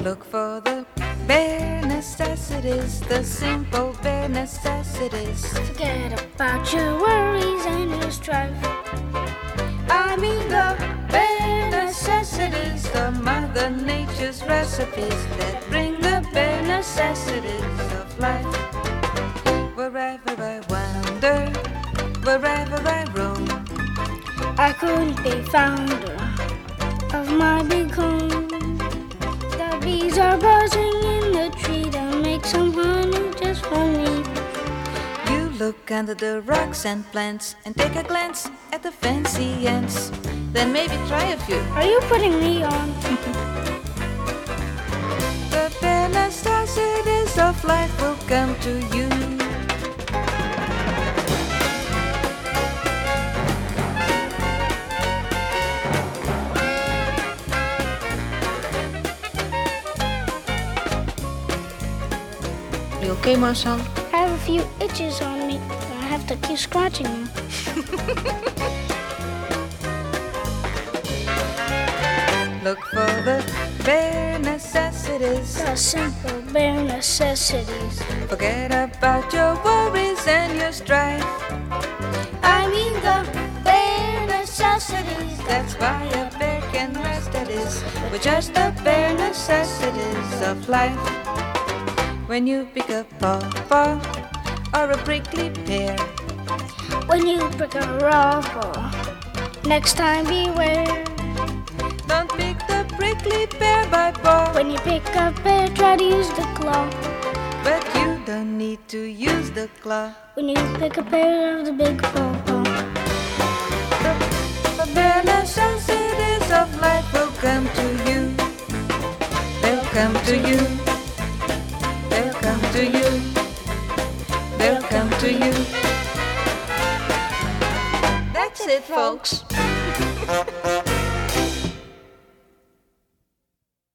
Look for the bare necessities, the simple bare necessities. Forget about your worries and your strife. I mean the bare necessities, the Mother Nature's recipes that bring the bare necessities of life. Wherever I wander, wherever I roam, I couldn't be founder of my big home. The bees are buzzing in the tree to make some honey just for me. you look under the rocks and plants and take a glance at the fancy ants. Then maybe try a few. Are you putting me on? The bare necessities of life will come to you. You okay, Marcel? I have a few itches on me. I have to keep scratching them. Look for the bare necessities. The simple bare necessities. Forget about your worries and your strife. I mean the bare necessities. That's why a bear can rest at ease with just the bare necessities of life. When you pick a pawpaw or a prickly pear, When you pick a raw ball, next time beware. don't pick the prickly pear by paw. When you pick a pear, try to use the claw. But you don't need to use the claw. When you pick a pear of the big pawpaw. The bare necessities of life will come to you. They'll come to you. They'll come to you. They'll come to you. That's it, folks.